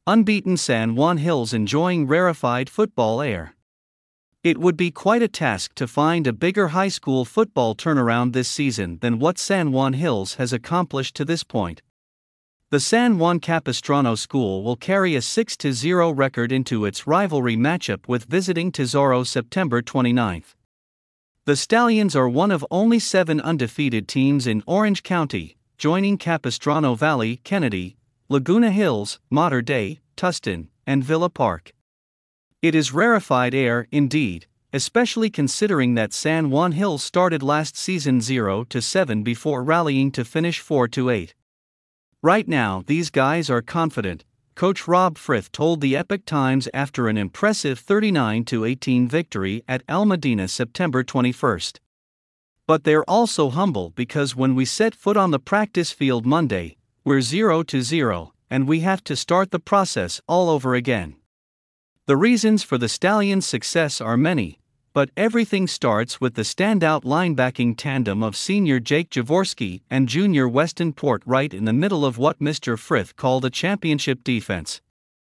Unbeaten San Juan Hills enjoying rarefied football air. It would be quite a task to find a bigger high school football turnaround this season than what San Juan Hills has accomplished to this point. The San Juan Capistrano School will carry a 6-0 record into its rivalry matchup with visiting Tesoro September 29. The Stallions are one of only 7 undefeated teams in Orange County, joining Capistrano Valley, Kennedy, Laguna Hills, Mater Dei, Tustin, and Villa Park. It is rarefied air, indeed, especially considering that San Juan Hills started last season 0-7 before rallying to finish 4-8. Right now, these guys are confident, Coach Rob Frith told the Epoch Times after an impressive 39-18 victory at El Medina September 21. But they're also humble because when we set foot on the practice field Monday, we're 0-0, and we have to start the process all over again. The reasons for the Stallions' success are many, but everything starts with the standout linebacking tandem of senior Jake Jaworski and junior Weston Port right in the middle of what Mr. Frith called a championship defense.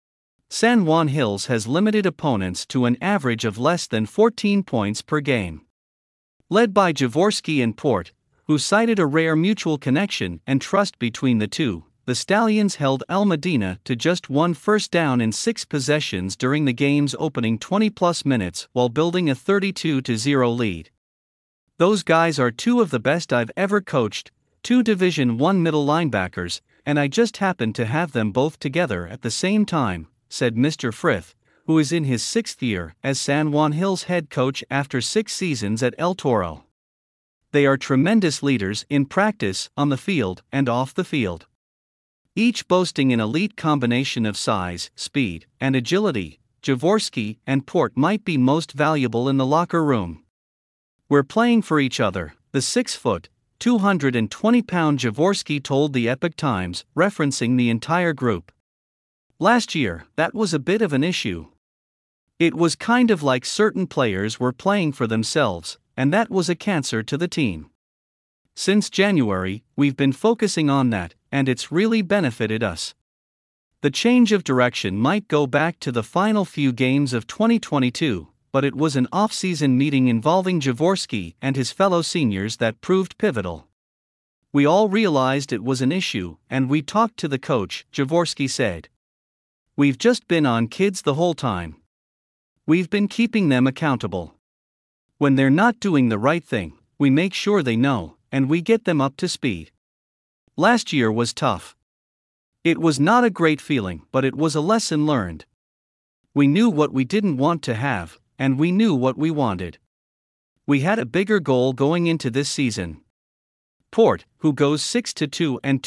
San Juan Hills has limited opponents to an average of less than 14 points per game. Led by Jaworski and Port, who cited a rare mutual connection and trust between the two, the Stallions held El Medina to just 1 first down in 6 possessions during the game's opening 20-plus minutes while building a 32-0 lead. Those guys are 2 of the best I've ever coached, 2 Division I middle linebackers, and I just happened to have them both together at the same time, said Mr. Frith, who is in his 6th year as San Juan Hills head coach after 6 seasons at El Toro. They are tremendous leaders in practice, on the field, and off the field. Each boasting an elite combination of size, speed, and agility, Jaworski and Port might be most valuable in the locker room. We're playing for each other, the 6-foot, 220-pound Jaworski told the Epoch Times, referencing the entire group. Last year, that was a bit of an issue. It was kind of like certain players were playing for themselves, and that was a cancer to the team. Since January, we've been focusing on that, and it's really benefited us. The change of direction might go back to the final few games of 2022, but it was an off-season meeting involving Jaworski and his fellow seniors that proved pivotal. We all realized it was an issue, and we talked to the coach, Jaworski said. We've just been on kids the whole time. We've been keeping them accountable. When they're not doing the right thing, we make sure they know, and we get them up to speed. Last year was tough. It was not a great feeling, but it was a lesson learned. We knew what we didn't want to have, and we knew what we wanted. We had a bigger goal going into this season. Port, who goes 6'2" and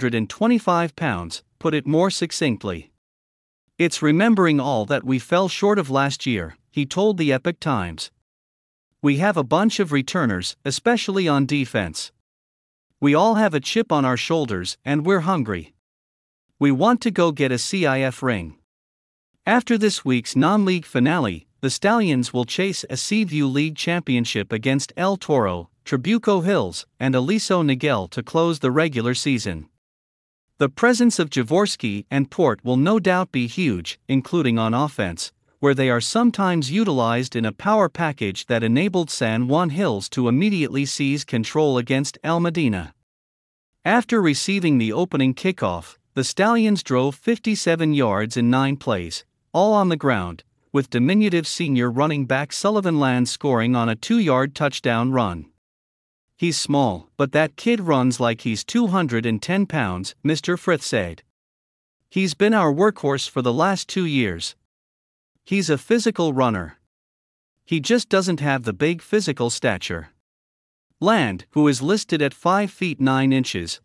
225 pounds, put it more succinctly. It's remembering all that we fell short of last year, he told the Epoch Times. We have a bunch of returners, especially on defense. We all have a chip on our shoulders, and we're hungry. We want to go get a CIF ring. After this week's non-league finale, the Stallions will chase a Seaview League championship against El Toro, Trabuco Hills, and Aliso Niguel to close the regular season. The presence of Jaworski and Port will no doubt be huge, including on offense, where they are sometimes utilized in a power package that enabled San Juan Hills to immediately seize control against El Medina. After receiving the opening kickoff, the Stallions drove 57 yards in 9 plays, all on the ground, with diminutive senior running back Sullivan Land scoring on a 2-yard touchdown run. He's small, but that kid runs like he's 210 pounds, Mr. Frith said. He's been our workhorse for the last 2 years. He's a physical runner. He just doesn't have the big physical stature. Land, who is listed at 5 feet 9 inches,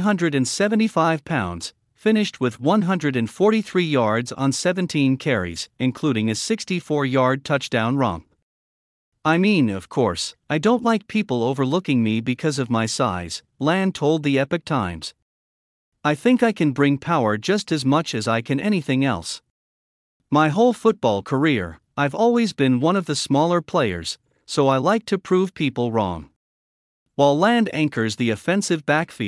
175 pounds, finished with 143 yards on 17 carries, including a 64-yard touchdown romp. I mean, of course, I don't like people overlooking me because of my size, Land told the Epoch Times. I think I can bring power just as much as I can anything else. My whole football career, I've always been one of the smaller players, so I like to prove people wrong. While Land anchors the offensive backfield,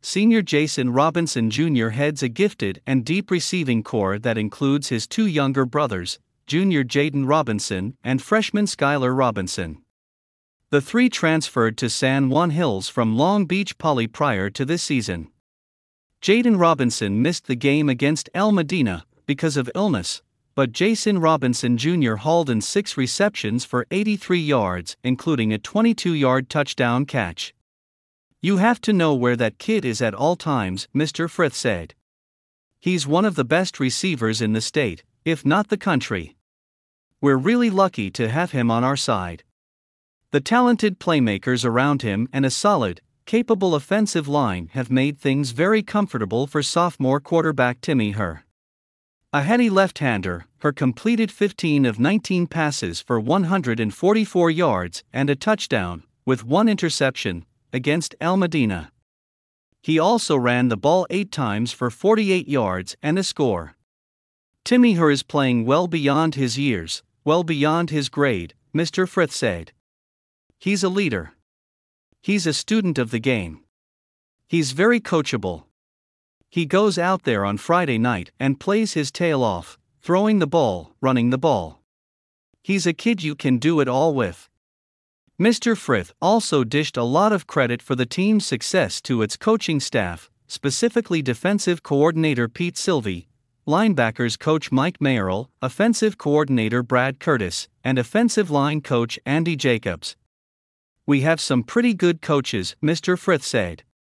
senior Jason Robinson Jr. heads a gifted and deep receiving core that includes his two younger brothers, junior Jaden Robinson and freshman Skylar Robinson. The three transferred to San Juan Hills from Long Beach Poly prior to this season. Jaden Robinson missed the game against El Medina because of illness, but Jason Robinson Jr. hauled in 6 receptions for 83 yards, including a 22-yard touchdown catch. "You have to know where that kid is at all times," Mr. Frith said. "He's one of the best receivers in the state, if not the country. We're really lucky to have him on our side." The talented playmakers around him and a solid, capable offensive line have made things very comfortable for sophomore quarterback Timmy Herr. A heady left-hander, Herr completed 15 of 19 passes for 144 yards and a touchdown, with 1 interception, against El Medina. He also ran the ball 8 times for 48 yards and a score. "Timmy Herr is playing well beyond his years, well beyond his grade," Mr. Frith said. "He's a leader. He's a student of the game. He's very coachable. He goes out there on Friday night and plays his tail off, throwing the ball, running the ball. He's a kid you can do it all with." Mr. Frith also dished a lot of credit for the team's success to its coaching staff, specifically defensive coordinator Pete Sylvie, linebackers coach Mike Mayerl, offensive coordinator Brad Curtis, and offensive line coach Andy Jacobs. "We have some pretty good coaches," Mr. Frith said.